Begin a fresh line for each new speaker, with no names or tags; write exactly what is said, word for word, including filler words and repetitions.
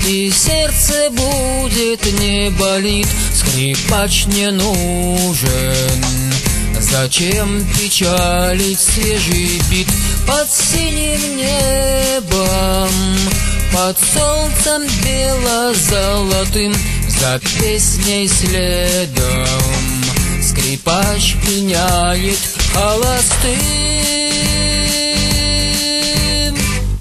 и сердце будет не болит. Скрипач не нужен, зачем печалить свежий бит? Под синим небом, под солнцем бело-золотым, за песней следом скрипач пеняет холостым.